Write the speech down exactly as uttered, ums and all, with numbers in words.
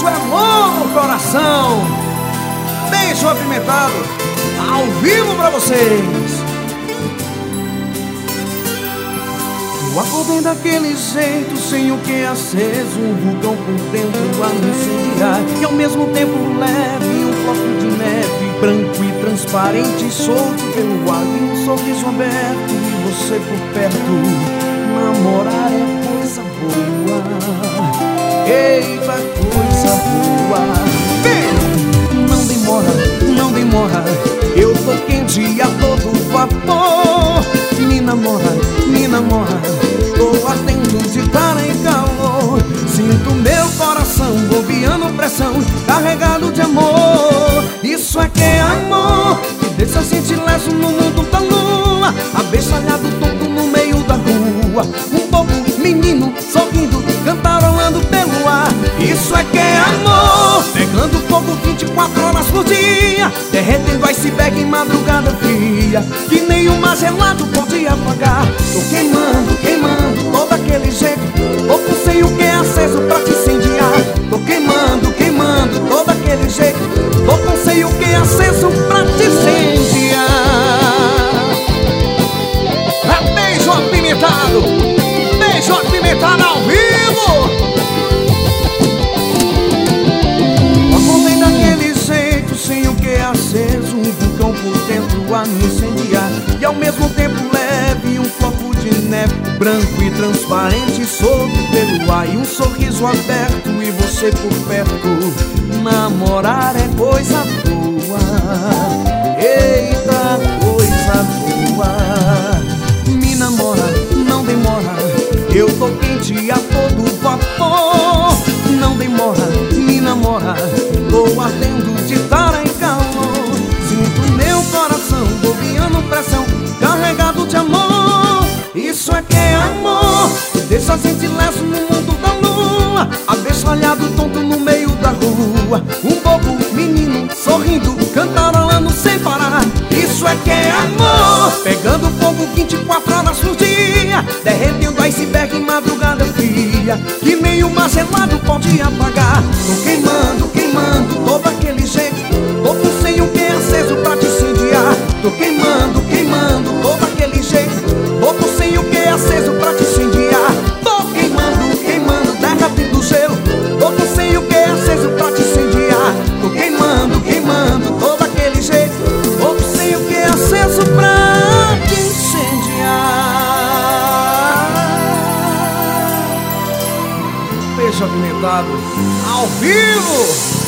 Isso é amor no coração. Beijo apimentado, ao vivo pra vocês. Eu acordei daquele jeito, sem o que aceso, um vulcão por dentro a me incendiar. E ao mesmo tempo leve, um floco de neve, branco e transparente, solto pelo ar. E um sorriso aberto e você por perto. Namorar é coisa boa, eita coisa boa. Vem! Não demora, não demora, eu tô quente a todo vapor. Me namora, me namora, tô ardendo de cara em calor. Sinto meu coração bombeando pressão, carregado de amor. Isso é que é amor, que deixa a gente leso no mundo da lua, abestalhado tonto no meio da rua. Um bobo menino sorrindo, cantarolando pelo ar. Isso é que é amor, pegando fogo vinte e quatro horas por dia, derretendo iceberg em madrugada fria, que nenhuma gelado pode apagar. Tô queimando, queimando, todo aquele jeito, tô com sei o que é aceso pra te incendiar. Tô queimando, queimando, todo aquele jeito, tô com sei o que é aceso pra te incendiar. É beijo apimentado, beijo apimentado ao vivo. Acordei daquele jeito, sem o que é aceso, um vulcão por dentro a me incendiar. E ao mesmo tempo leve, um floco de neve, branco e transparente, solto pelo ar. E um sorriso aberto e você por perto. Namorar é coisa boa, eita coisa boa. Me namora, não demora, eu tô quente a todo vapor. Não demora, me namora, tô ardendo de cara em calor. Sinto meu coração bombeando pressão, carregado de amor. Isso é que é amor, deixa a gente leso no mundo da lua, abestalhado tonto no meio da rua. Um bobo menino sorrindo, cantarolando sem parar. Isso é que é amor, pegando fogo vinte e quatro horas por dia, derretendo iceberg em madrugada fria, que nenhuma gelado pode apagar. Tô queimando, queimando, todo aquele jeito, tô com sei o que é aceso pra te incendiar. Tô queimando, queimando, todo aquele jeito, tô com sei o que é aceso pra te incendiar. Tô queimando, queimando, derretendo gelo, tô com sei o que é aceso pra te incendiar. Tô queimando, queimando, todo aquele jeito, tô com sei o que é aceso pra te incendiar. Beijo apimentado, ao vivo!